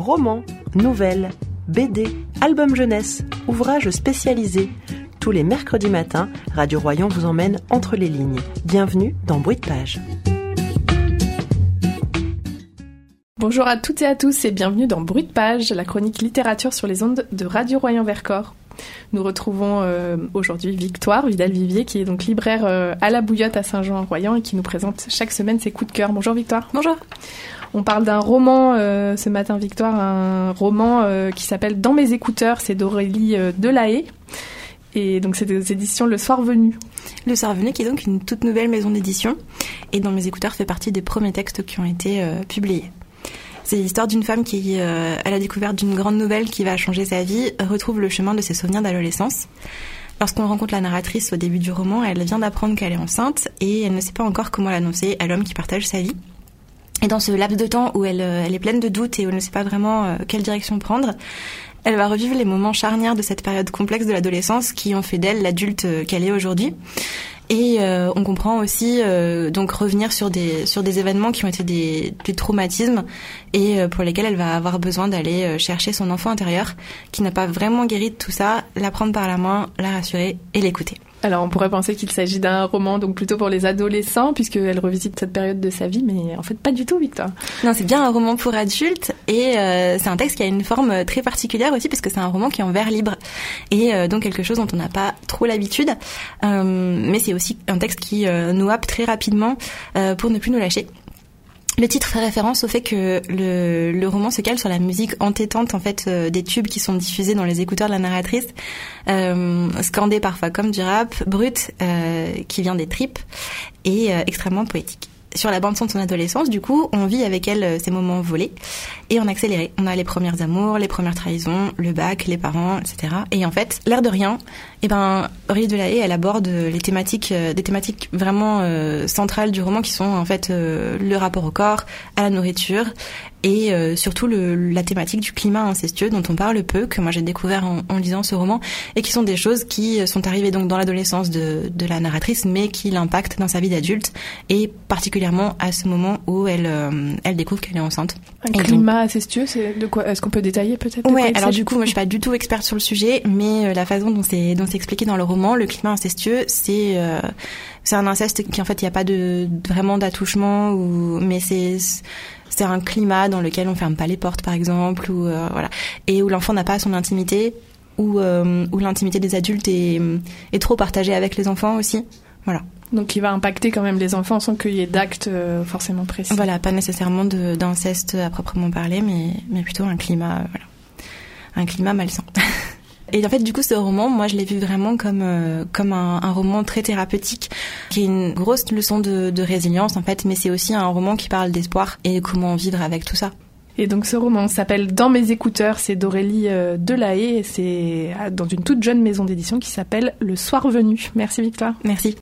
Romans, nouvelles, BD, albums jeunesse, ouvrages spécialisés. Tous les mercredis matins, Radio Royan vous emmène entre les lignes. Bienvenue dans Bruit de Page. Bonjour à toutes et à tous et bienvenue dans Bruit de Page, la chronique littérature sur les ondes de Radio Royan-Vercors. Nous retrouvons aujourd'hui Victoire Vidal-Vivier qui est donc libraire à la Bouillotte à Saint-Jean-en-Royan et qui nous présente chaque semaine ses coups de cœur. Bonjour Victoire. Bonjour. On parle d'un roman ce matin Victoire, un roman qui s'appelle Dans mes écouteurs, c'est d'Aurélie Delahaye. Et donc c'est aux éditions Le Soir Venu. Le Soir Venu qui est donc une toute nouvelle maison d'édition et Dans mes écouteurs fait partie des premiers textes qui ont été publiés. C'est l'histoire d'une femme qui, à la découverte d'une grande nouvelle qui va changer sa vie, retrouve le chemin de ses souvenirs d'adolescence. Lorsqu'on rencontre la narratrice au début du roman, elle vient d'apprendre qu'elle est enceinte et elle ne sait pas encore comment l'annoncer à l'homme qui partage sa vie. Et dans ce laps de temps où elle est pleine de doutes et où elle ne sait pas vraiment quelle direction prendre, elle va revivre les moments charnières de cette période complexe de l'adolescence qui ont fait d'elle l'adulte qu'elle est aujourd'hui. Et on comprend aussi donc revenir sur des événements qui ont été des traumatismes et pour lesquels elle va avoir besoin d'aller chercher son enfant intérieur qui n'a pas vraiment guéri de tout ça, la prendre par la main, la rassurer et l'écouter. Alors on pourrait penser qu'il s'agit d'un roman donc plutôt pour les adolescents puisqu'elle revisite cette période de sa vie, mais en fait pas du tout Victoire. Non, c'est bien un roman pour adultes et c'est un texte qui a une forme très particulière aussi parce que c'est un roman qui est en vers libre et donc quelque chose dont on n'a pas trop l'habitude, mais c'est aussi un texte qui nous happe très rapidement pour ne plus nous lâcher. Le titre fait référence au fait que le roman se cale sur la musique entêtante en fait des tubes qui sont diffusés dans les écouteurs de la narratrice, scandés parfois comme du rap, brut, qui vient des tripes et extrêmement poétique. Sur la bande-son de son adolescence, du coup, on vit avec elle ces moments volés et en accéléré. On a les premières amours, les premières trahisons, le bac, les parents, etc. Et en fait, l'air de rien, Aurélie Delahaye, elle aborde des thématiques vraiment centrales du roman qui sont en fait le rapport au corps, à la nourriture et surtout la thématique du climat incestueux dont on parle peu, que moi j'ai découvert en lisant ce roman et qui sont des choses qui sont arrivées donc dans l'adolescence de la narratrice mais qui l'impactent dans sa vie d'adulte et particulièrement à ce moment où elle découvre qu'elle est enceinte. Un climat incestueux, c'est de quoi? Est-ce qu'on peut détailler peut-être? Ouais, alors du coup moi je suis pas du tout experte sur le sujet mais la façon dont c'est expliqué dans le roman, le climat incestueux c'est un inceste qui en fait il y a pas vraiment d'attouchement mais c'est un climat dans lequel on ferme pas les portes par exemple ou voilà et où l'enfant n'a pas son intimité où l'intimité des adultes est trop partagée avec les enfants aussi. Voilà. Donc il va impacter quand même les enfants sans qu'il y ait d'actes forcément précis. Voilà, pas nécessairement d'inceste à proprement parler mais plutôt un climat un climat malsain. Et en fait, du coup, ce roman, moi, je l'ai vu vraiment comme un roman très thérapeutique, qui est une grosse leçon de résilience, en fait, mais c'est aussi un roman qui parle d'espoir et comment vivre avec tout ça. Et donc, ce roman s'appelle Dans mes écouteurs, c'est d'Aurélie Delahaye et c'est dans une toute jeune maison d'édition qui s'appelle Le Soir Venu. Merci Victoire. Merci.